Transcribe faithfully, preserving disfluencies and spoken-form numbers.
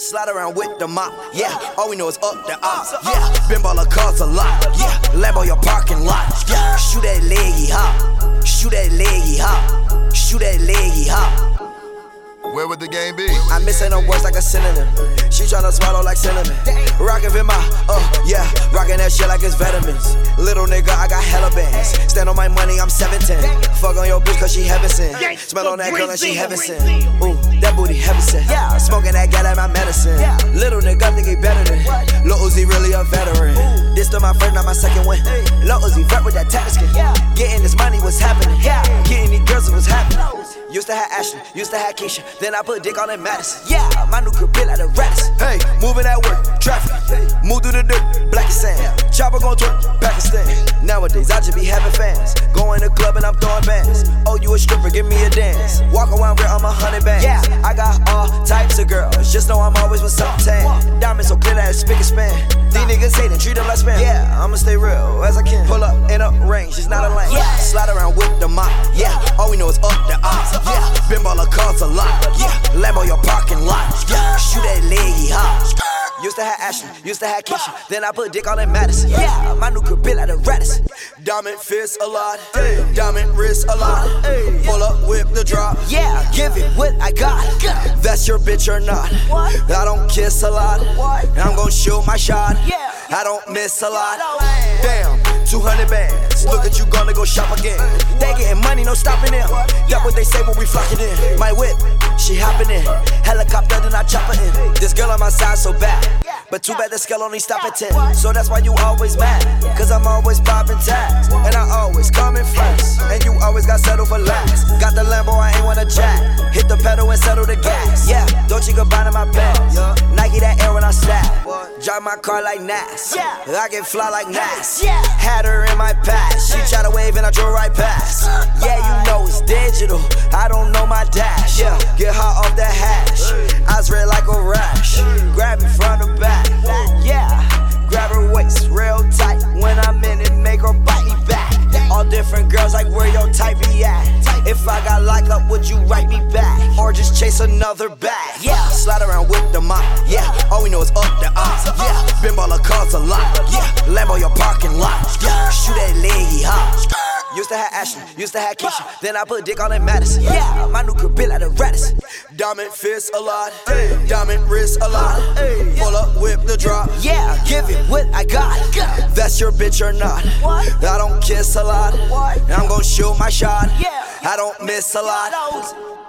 Slide around with the mop, yeah. All we know is up the op, yeah. Been baller cars a lot, yeah. Lambo your parking lot, yeah. Shoot that leggy hop, shoot that leggy hop, shoot that leggy hop. Where would the game be? I'm missing them words like a synonym. She tryna swallow like cinnamon. Rockin' in my, uh, yeah. Rockin' that shit like it's vitamins. Little nigga, I got hella bands. Stand on my money, I'm seven ten. Fuck on your bitch cause she heaven sent. Smell on that girl and she heaven sent. Ooh, that booty heaven sent. Yeah, smoking that gal like my medicine. Little nigga think he better than Lil Uzi really a veteran. This to my first, not my second win. Lil Uzi vert with that tax skin. Getting this money, what's happening? Getting these girls, what's happening? Used to have Ashley, used to have Keisha. Then I put dick on that Madison. Yeah, my new career like the Radisson. Hey, moving at work, traffic. Move through the dirt, black as sand. Chopper gon' twerk, Pakistan. Nowadays I just be having fans. Going to club and I'm throwing bands. Oh, you a stripper, give me a dance. Walk around where I'm a hundred bands. Yeah, I got all types of girls. Just know I'm always with something tan. Diamonds so clear that it's spick and span. These niggas hatin', treat them like spam. Yeah, I'ma stay real as I can. Pull up in a range, it's not a lane. Yeah, slide around with the mop. Yeah, all we know is up the op. Yeah, been baller cars a lot. Yeah, Lambo your parking lot. Yeah, shoot that leggy hop. Used to have Ashley, used to have Keisha. Then I put dick on that Madison. Yeah, my new career like the Radisson. Diamond fist a lot, diamond wrist a lot. Pull up, whip the drop. Yeah, give it what I got. That's your bitch or not. I don't kiss a lot. I'm gon' shoot my shot. I don't miss a lot. Damn, two hundred bands. Look at you gonna go shop again. They getting money, no stopping them. That's what they say when we flocking in. My whip, she hopping in. Helicopter, then I chop her in. This girl on my side so bad. But too bad the scale only stop at ten. So that's why you always mad. Cause I'm always popping tags. And I always come in first. And you always got settled for last. Got the Lambo, I ain't wanna jack. Hit the pedal and settle the gas. Yeah, Dolce Gabbana in my pants. Nike that air when I slap. Drive my car like Nas. I can fly like Nas. Had her in my past. She tried to wave and I drove right past. Yeah, you know it's digital. I don't know my dash. Yeah, get hot off that hash. Eyes red like a rash. Grab it from the back. Yeah, grab her waist real tight. When I'm in it, make her bite me back. All different girls like where your type be at. If I got like up, would you write me back? Or just chase another bag? Yeah, slide around with the mop. Yeah, all we know is up the op. Yeah, been baller cars a lot. Yeah, Lambo your parking lot. Yeah, shoot that leggy hop. Used to have Ashley, used to have Keisha. Then I put dick on that Madison. Yeah, my new career like the Radisson. Diamond fist a lot, diamond wrist a lot. Pull up, whip the drop. Yeah, give it what I got. That's your bitch or not. I don't kiss a lot. I'm gon' shoot my shot. I don't miss a lot.